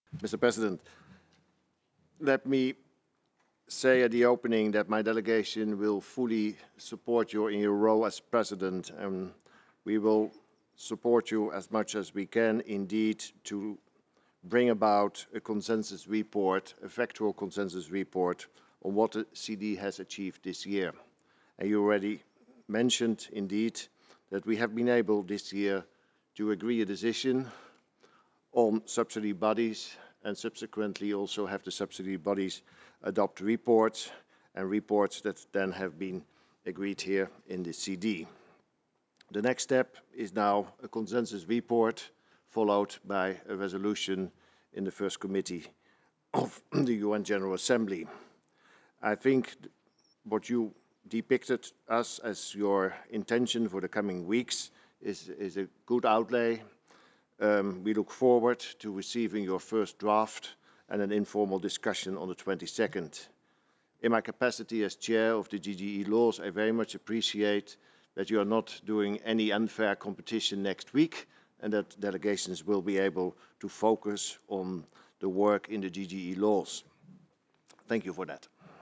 Mr. President, let me say at the opening that my delegation will fully support you in your role as President, and we will support you as much as we can indeed to bring about a consensus report, a factual consensus report on what the CD has achieved this year. And you already mentioned indeed that we have been able this year to agree a decision on subsidy bodies and subsequently also have the subsidy bodies adopt reports and reports that then have been agreed here in the CD. The next step is now a consensus report followed by a resolution in the first committee of the UN General Assembly. I think what you depicted us as your intention for the coming weeks is a good outlay. We look forward to receiving your first draft and an informal discussion on the 22nd. In my capacity as chair of the GGE Laws, I very much appreciate that you are not doing any unfair competition next week and that delegations will be able to focus on the work in the GGE Laws. Thank you for that.